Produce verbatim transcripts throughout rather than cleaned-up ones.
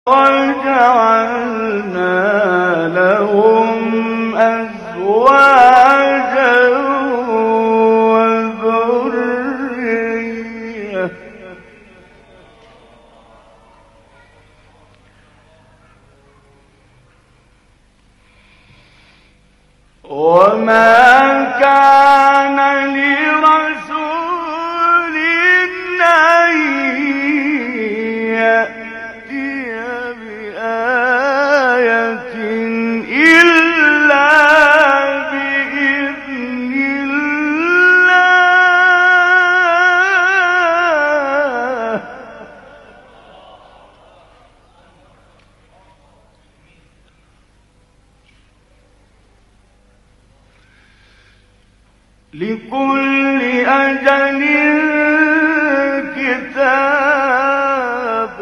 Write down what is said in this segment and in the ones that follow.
وجعلنا لهم أزواجا وذرية وما كان لرسول أن يأتي بآية إلا بإذن الله لكل أجل كتاب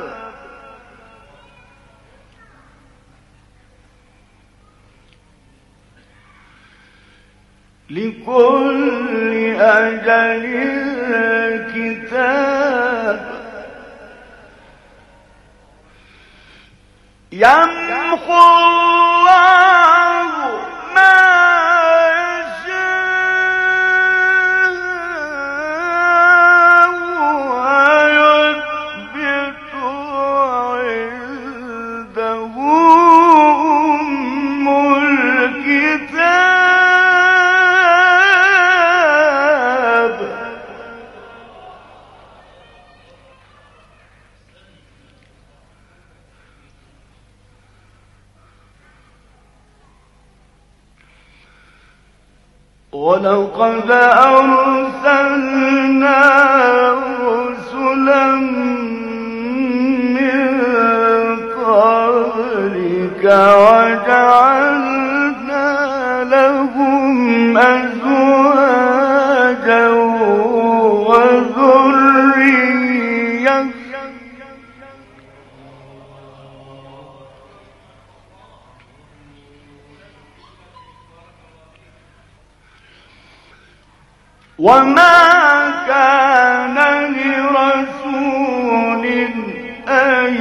لكل أجل كتاب يمحو الله ما يشاء ويثبت عنده أم الكتاب ولقد أرسلنا رسلا من قبلك وجعلنا لهم أزواجا وذرية وما كان لرسول أن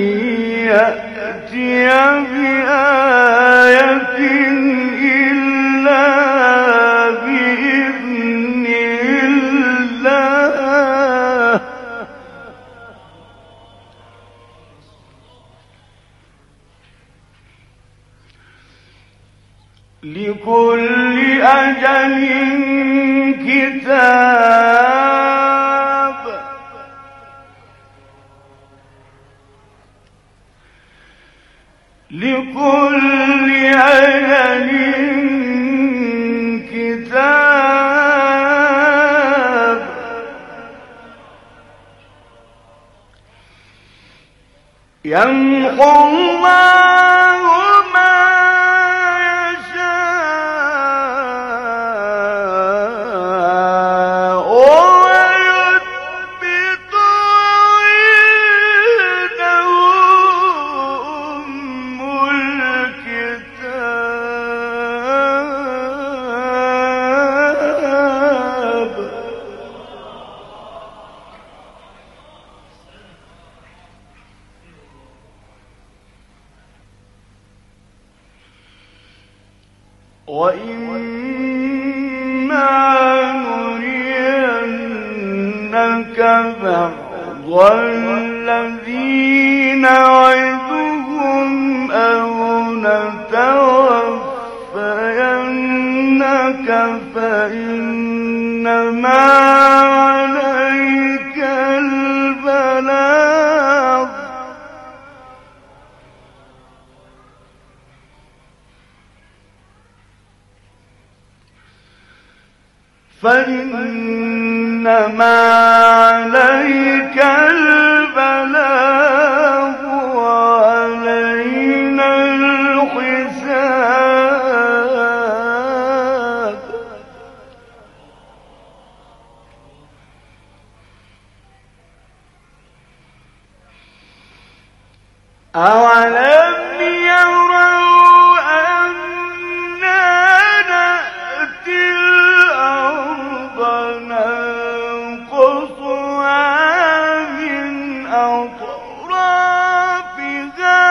يأتي بآية إلا بإذن الله لكل أجل كتاب لكل أجل كتاب يمحو الله ما يشاء ويثبت عنده أم الكتاب وإما نرينك بعض الذي نعدهم أو نتوفينك فإنما عليك البلاغ فإنما عليك البلاغ وعلينا الحساب أولم يروا أنا نأتي الأرض ننقصها من أطرافها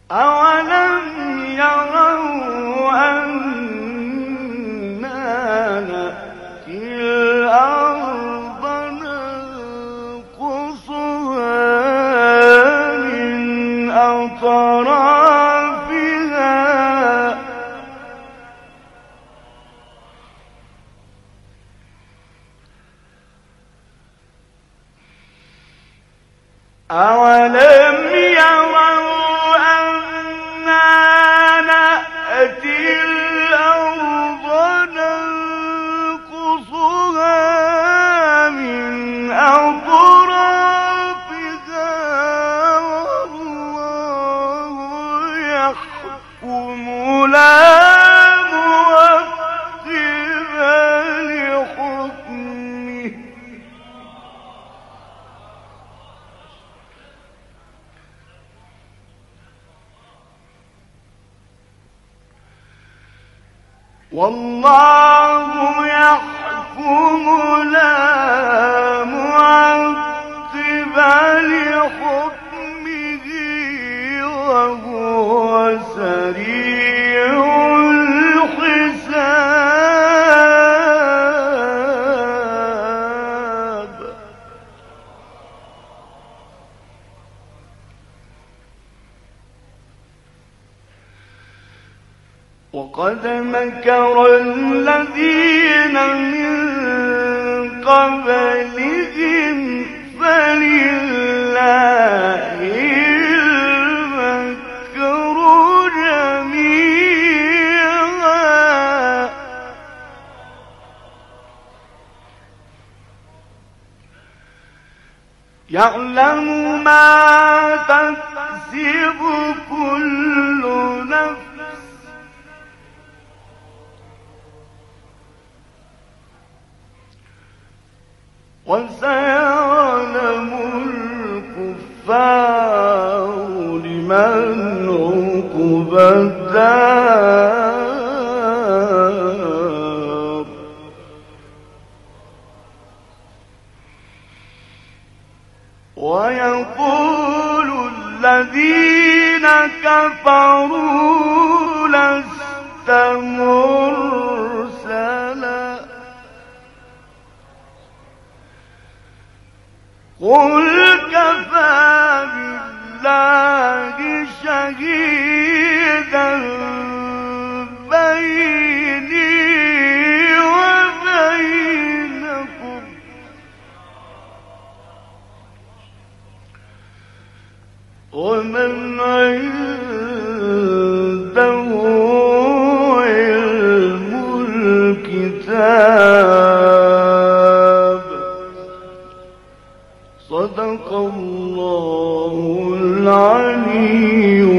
أولم يروا أنا نأتي الأرض ننقصها من أطرافها أولم يروا أنا نأتي الأرض ننقصها من أطرافها والله يحكم لا مؤقب لحكمه والله يحكم لا معقب لحكمه وهو سريع الحساب وقد مكر الذين من قبلهم فلله المكر جميعا يعلم ما تكسب كل نفس وسيعلم الكفار لمن عقبى الدار ويقول الذين كفروا لست مرسلا قل كفى بالله شهيدا بيني وبينكم ومن عنده علم الكتاب صدق الله العلي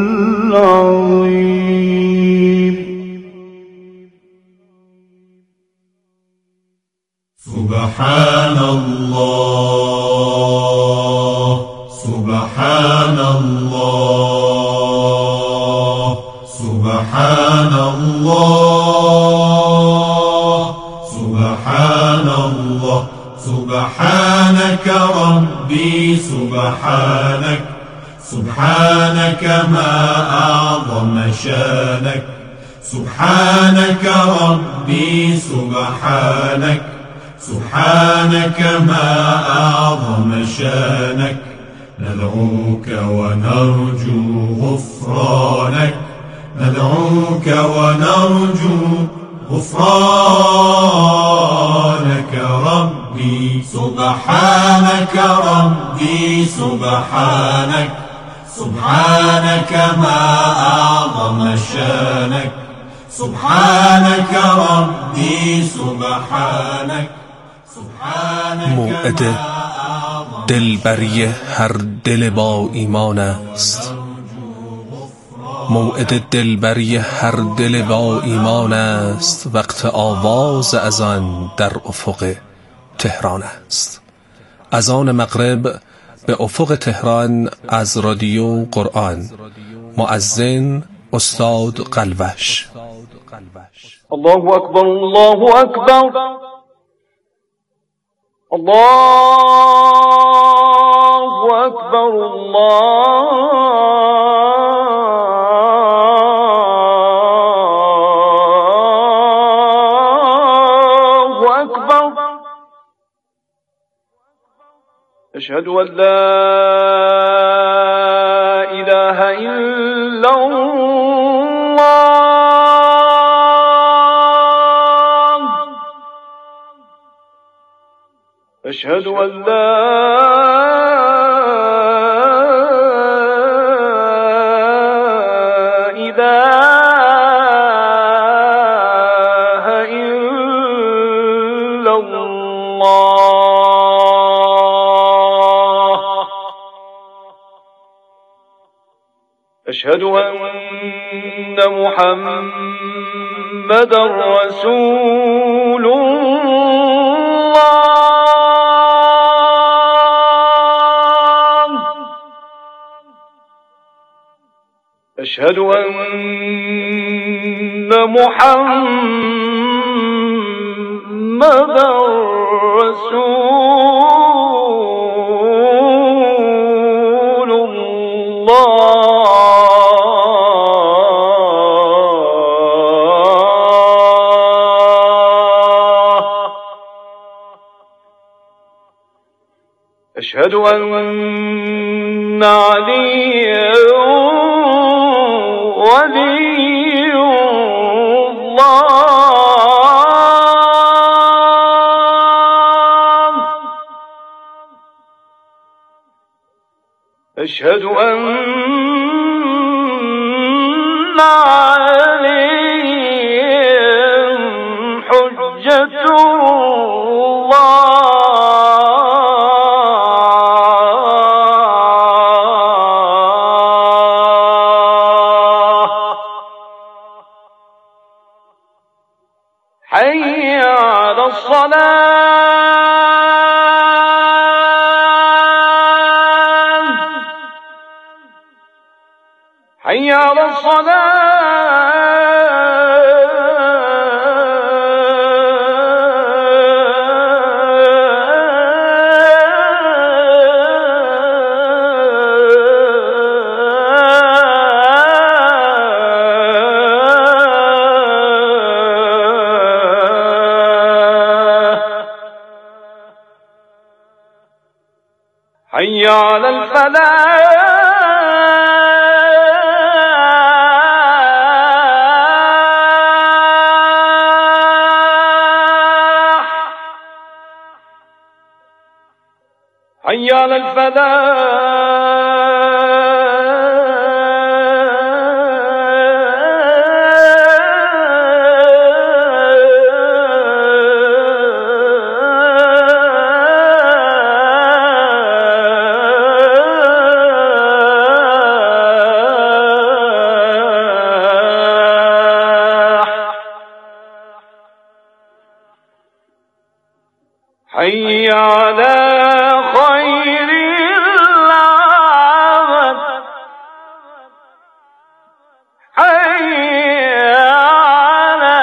العظيم. سبحان الله سبحان الله سبحان الله سبحان الله سبحانك ربي سبحانك سبحانك ما أعظم شانك سبحانك ربي سبحانك سبحانك ما أعظم شانك ندعوك ونرجو غفرانك ندعوك ونرجو غفرانك ربي سبحانك ربي سبحانك سبحانك ما أعظم شانك سبحانك ربي سبحانك موعد دلبری هر دل با ایمان است موعد دلبری هر دل با ایمان است وقت آواز اذان در افق تهران است. اذان مغرب به افق تهران از رادیو قرآن. مؤذن استاد قلوش. الله أكبر الله أكبر الله أكبر الله أشهد أن لا إله إلا الله. أشهد أن لا أشهد أن محمدا رسول الله. أشهد أن محمدا رسول الله. أشهد أن عليا ولي الله. أشهد أن عليا حجة الله. حي على الصلاة. حي على حي على الفلاح. حي على الفلاح. حي على خير العمل. حي على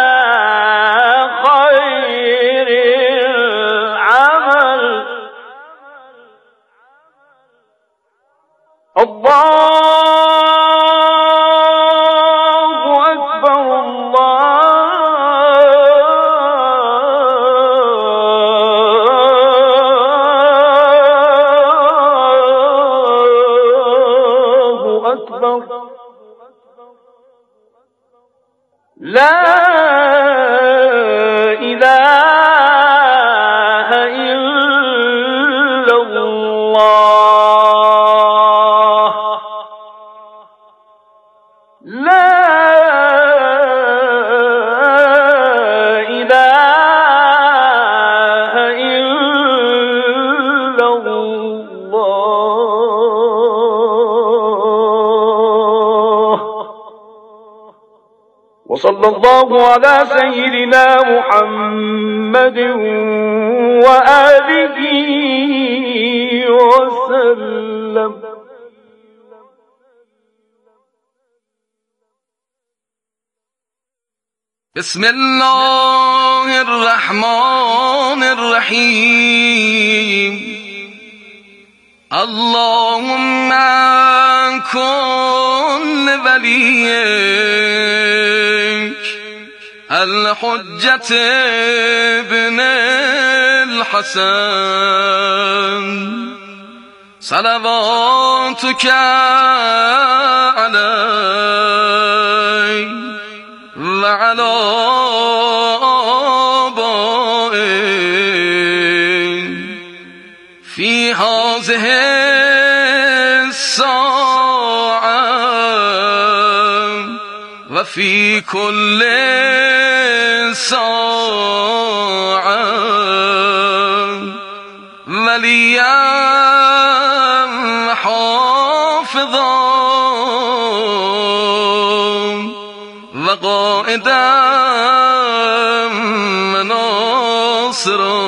خير العمل. الله أكبر. الله أكبر. لا إله إلا الله. لا إله إلا الله. وصلى الله على سيدنا محمد وآله وسلم. بسم الله الرحمن الرحيم. اللهم كن لوليك الحجة ابن الحسن صلواتك علي وعلى آبائي في هذه الساعة وفي كل ساعة وليا حافظا وقائدا وناصرا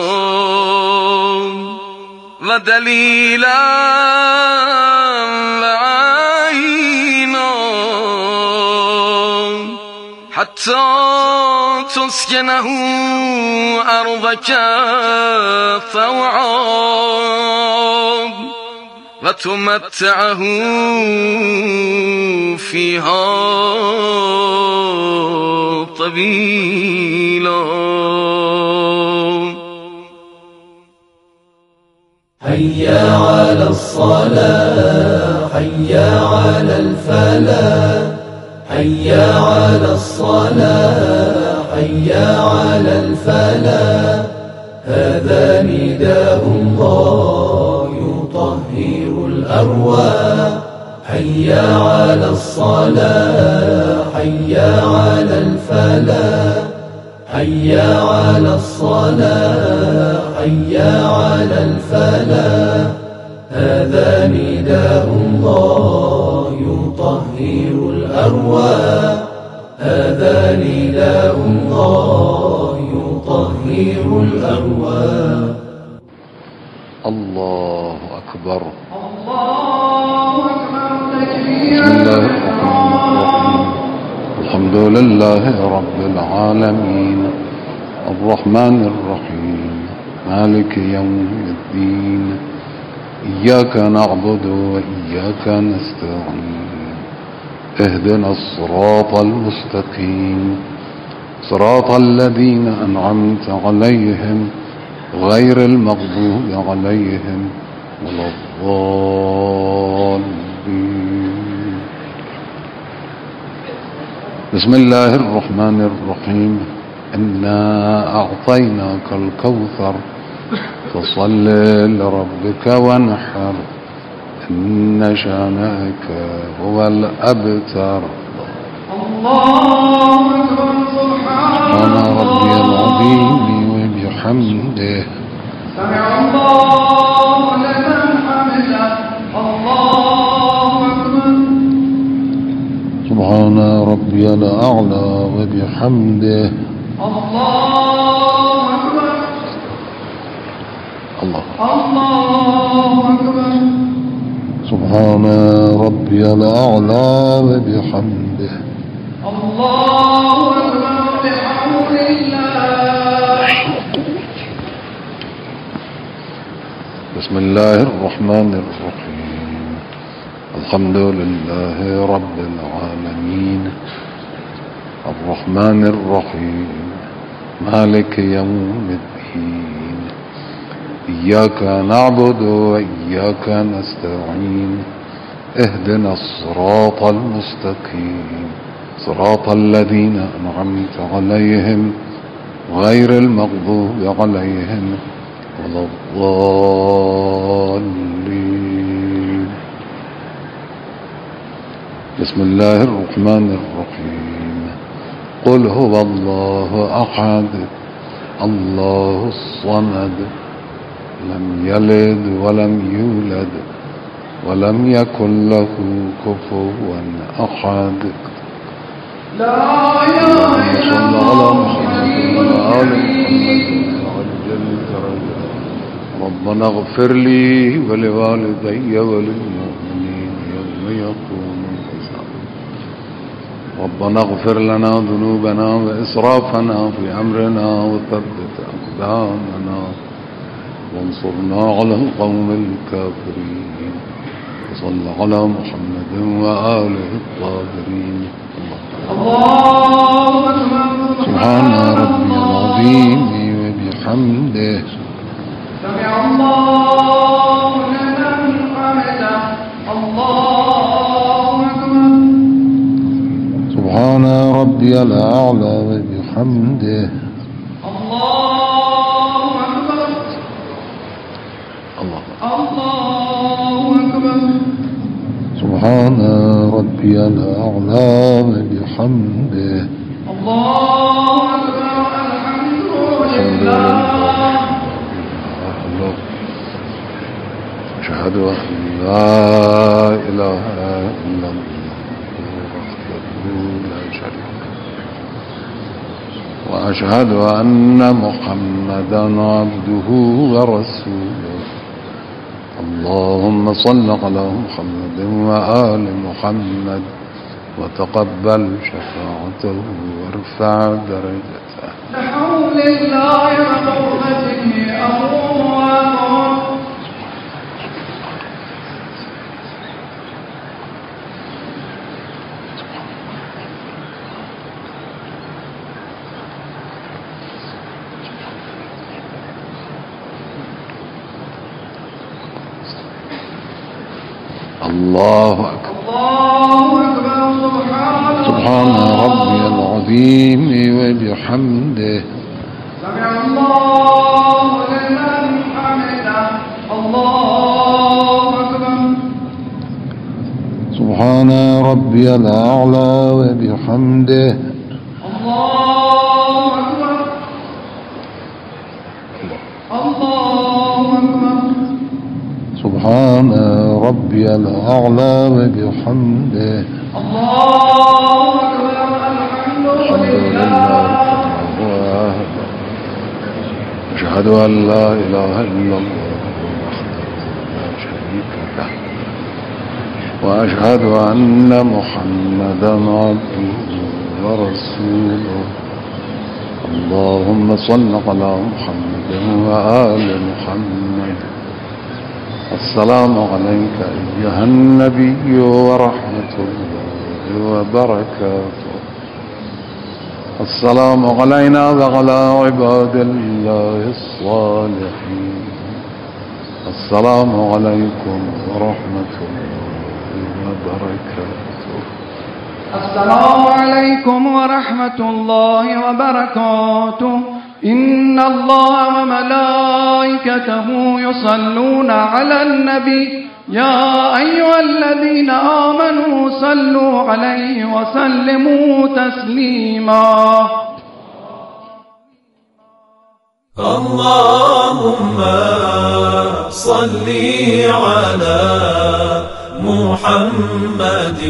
ودليلا وعينا حتى تسكنه أرضك طوعا وتمتعه فيها طويلا. حيا على الصلاة حيا على الفلاح حيا على الصلاة حيا على الفلاح هذا نداء الله يطهر الأرواح حيا على الصلاة حيا على الفلاح حيا على الصلاة حيا على الفلاح هذا نداء الله يطهر الأرواح هذا نداء الله يطهر الأرواح. الله أكبر. الله أكبر تكبيرا. بسم الله الرحمن الرحيم. الحمد لله رب العالمين الرحمن الرحيم مالك يوم الدين إياك نعبد وإياك نستعين اهدنا الصراط المستقيم صراط الذين أنعمت عليهم غير المغضوب عليهم ولا الضالين. بسم الله الرحمن الرحيم إنا أعطيناك الكوثر فصل لربك وانحر إن شانئك هو الأبتر. الله أكبر. سبحان ربي العظيم وبحمده. سمع الله لمن حمده. الله أكبر. سبحان ربي الأعلى وبحمده. الله أكبر. الله الله أكبر. سبحان ربي الأعلى وبحمده. الله أكبر بحول الله. بسم الله الرحمن الرحيم الحمد لله رب العالمين الرحمن الرحيم مالك يوم الدين إياك نعبد وإياك نستعين اهدنا الصراط المستقيم صراط الذين أنعمت عليهم غير المغضوب عليهم ولا الضالين. بسم الله الرحمن الرحيم قل هو الله أحد الله الصمد لم يلد ولم يولد ولم يكن له كفوا أحد. لا إله إلا الله محمد ربنا اغفر لي ولوالدي وللمؤمنين يوم يقوم الحساب. ربنا اغفر لنا ذنوبنا وإسرافنا في أمرنا وثبت أقدامنا وانصرنا على القوم الكافرين. وصلى على محمد وآله الطاهرين. الله أكبر. سبحان ربي العظيم وبحمده. سمع الله لمن ربي الأعلى وبحمده الله أكبر الله الله أكبر سبحان ربي الأعلى وبحمده الله أكبر الحمد لله أشهد أن لا إله إلا الله وحده لا شريك له وأشهد أن محمدا عبده ورسوله اللهم صل على محمد وآل محمد وتقبل شفاعته وارفع درجته بحول الله وقوته أموات الله أكبر الله أكبر سبحان سبحان ربي العظيم وبحمده سمع الله لمن حمده الله أكبر سبحان ربي الأعلى وبحمده الله أكبر الله أكبر سبحان ربي الأعلى وبحمده الله أكبر الحمد لله أشهد أن لا إله إلا الله وحده لا شريك له وأشهد أن محمدا عبده ورسوله اللهم صل على محمد وآل محمد السلام عليك أيها النبي ورحمة الله وبركاته السلام علينا وعلى عباد الله الصالحين السلام عليكم ورحمة الله وبركاته السلام عليكم ورحمة الله وبركاته إن الله وملائكته يصلون على النبي يا أيها الذين آمنوا صلوا عليه وسلموا تسليما اللهم صل على محمد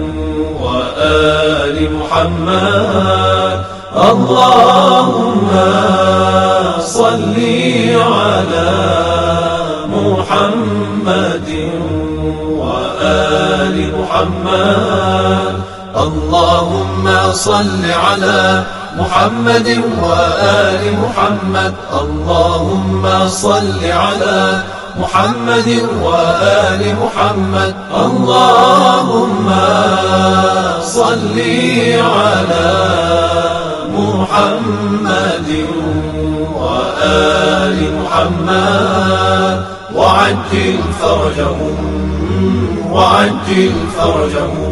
وآل محمد اللهم صل على محمد وآل محمد اللهم صل على محمد وآل محمد اللهم صل على محمد وآل محمد اللهم صل على محمد وآل محمد وعجل فرجهم وعجل فرجهم.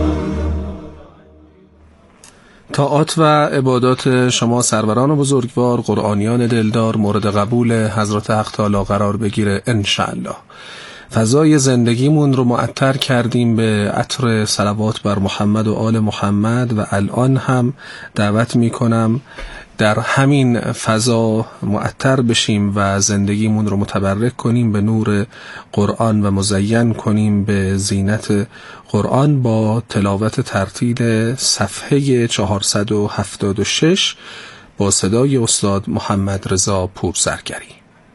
طاعات و عبادات شما سروران و بزرگوار قرآنیان دلدار مورد قبول حضرت حق تعالی قرار بگیره انشاءالله. فضای زندگیمون رو معطر کردیم به عطر صلوات بر محمد و آل محمد و الان هم دعوت میکنم در همین فضا معطر بشیم و زندگیمون رو متبرک کنیم به نور قرآن و مزین کنیم به زینت قرآن با تلاوت ترتیل صفحه چهارصد و هفتاد و شش با صدای استاد محمد رضا پورزرگری.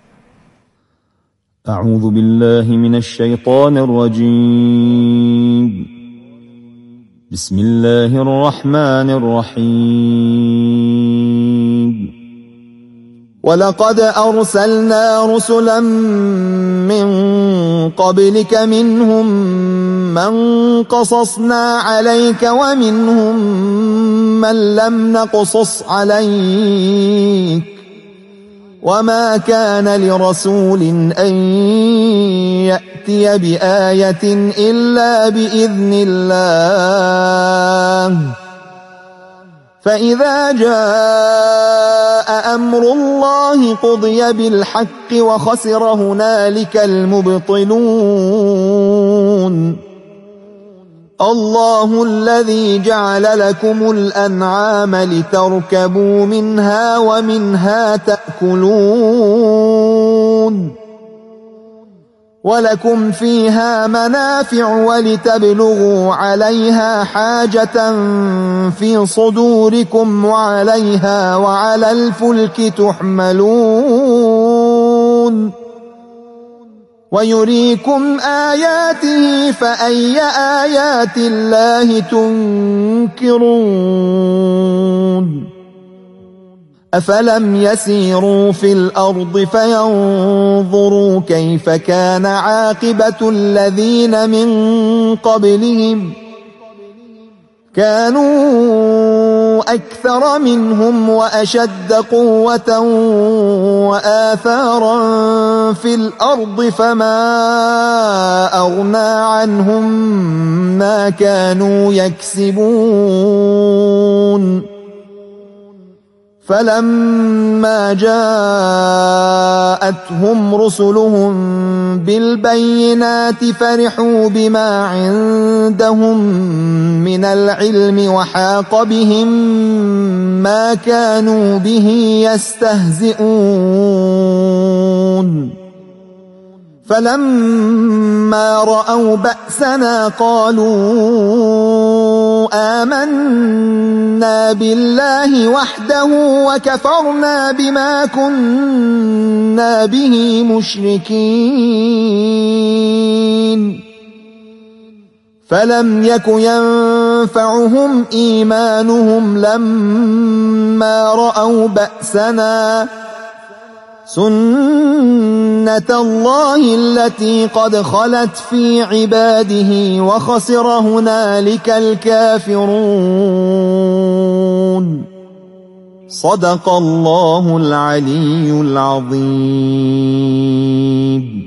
اعوذ بالله من الشیطان الرجیم بسم الله الرحمن الرحیم ولقد أرسلنا رسلا من قبلك منهم من قصصنا عليك ومنهم من لم نقصص عليك وما كان لرسول أن يأتي بآية إلا بإذن الله فإذا جاء أمر الله قضي بالحق وخسر هنالك المبطلون الله الذي جعل لكم الأنعام لتركبوا منها ومنها تأكلون ولكم فيها منافع ولتبلغوا عليها حاجة في صدوركم وعليها وعلى الفلك تحملون ويريكم آياته فأي آيات الله تنكرون أفلم يسيروا في الأرض فينظروا كيف كان عاقبة الذين من قبلهم كانوا أكثر منهم وأشد قوة وآثارا في الأرض فما أغنى عنهم ما كانوا يكسبون فلما جاءتهم رسلهم بالبينات فرحوا بما عندهم من العلم وحاق بهم ما كانوا به يستهزئون فلما رأوا بأسنا قالوا آمنا بالله وحده وكفرنا بما كنا به مشركين فلم يك ينفعهم إيمانهم لما رأوا بأسنا سنة الله التي قد خلت في عباده وخسر هنالك الكافرون صدق الله العلي العظيم.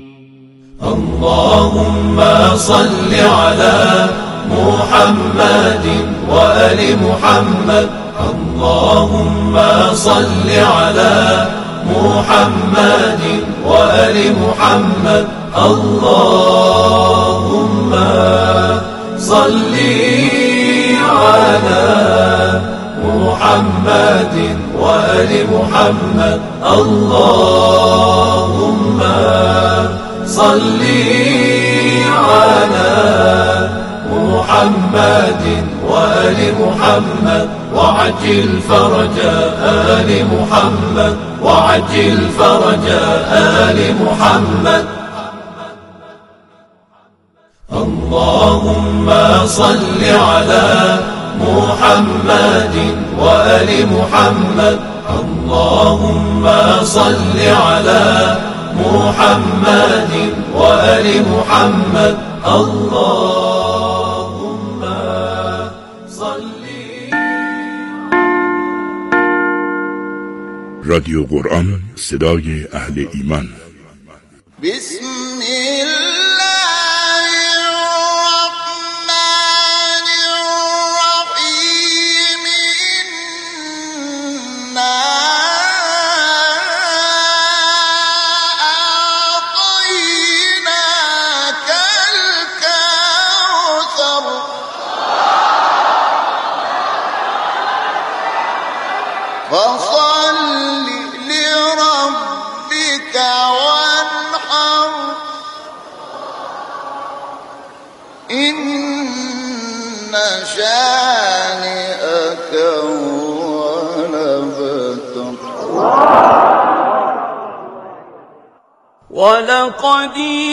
اللهم صل على محمد وآل محمد. اللهم صل على محمد وآل محمد. اللهم صل على محمد وآل محمد. اللهم صل على محمد وآل محمد وعجل فرج آل محمد وعجل فرج آل محمد. اللهم صل على محمد وآل محمد. اللهم صل على محمد وآل محمد. اللهم صل. رادیو قرآن، صدای اهل ایمان. بسم الله الرحمن الرحيم. إنا أعطيناك الكوثر فصل لربك وانحر إن شانئك هو الأبتر. ولقد